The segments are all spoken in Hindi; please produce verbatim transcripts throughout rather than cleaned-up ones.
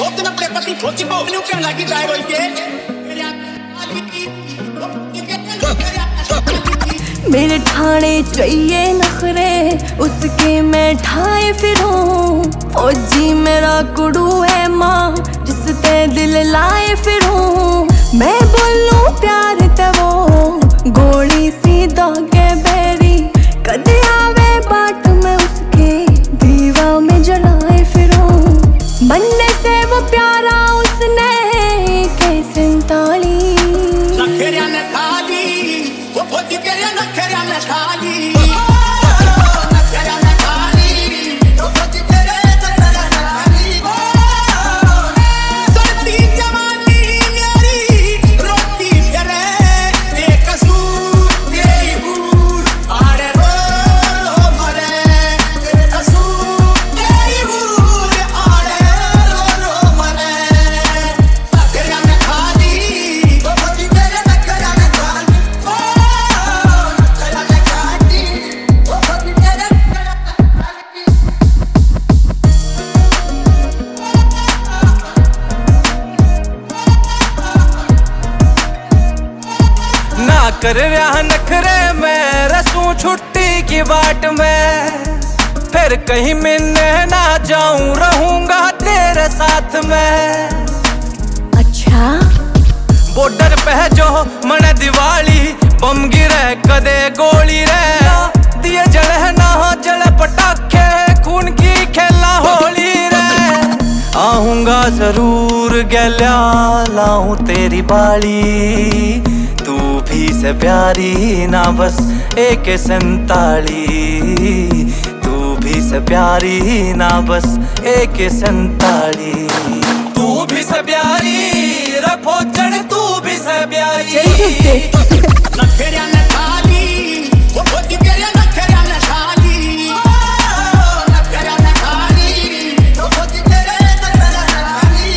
बहुत ना अपने पति खोची बहुत नहीं कहने लगी जाए बोल के मेरे ठाणे चाहिए नखरे उसके मैं ठाए फिरूं। फौजी मेरा कुड़ू है माँ जिसते दिल लाए फिरूं। मैं बोलूं प्यार ते वो गोली सीधा के बेरी कदे आवे बाट में उसके दीवा में जलाए फिरूं। बनने से वो प्यारा उसने कैसे ताली नखरिया ने खाली वो फौजी के नखरिया ने खाली कर रहा नखरे में रसूं छुट्टी की बाट में फिर कहीं मिलने ना जाऊं रहूंगा तेरे साथ में। अच्छा बॉर्डर पे जो मन दिवाली बम गिरे कदे गोली रे दिए जले ना जले पटाखे खून की खेला होली रे। आऊंगा जरूर गल्या लाऊं तेरी बाली तू भी से प्यारी ना बस एक संताली तू भी से प्यारी ना बस एक संताली तू भी से प्यारी रे भोजन तू भी से प्यारी नखरिया ने खाली वो फौजी के नखरिया ने खाली नखरिया ने खाली वो फौजी के नखरिया ने खाली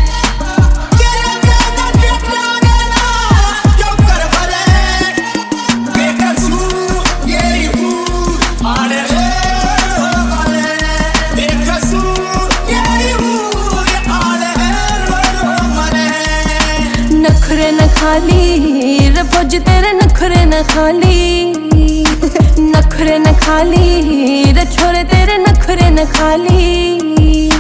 तेरे प्यार के प्यार ना क्यों कर भरे बेकसूर ये हूँ आड़े मरे बेकसूर ये हूँ आड़े मरे। नखरे न खाली रे फौजी तेरे नखरे न खाली नखरे न खाली रे छोरे तेरे नखरे न खाली।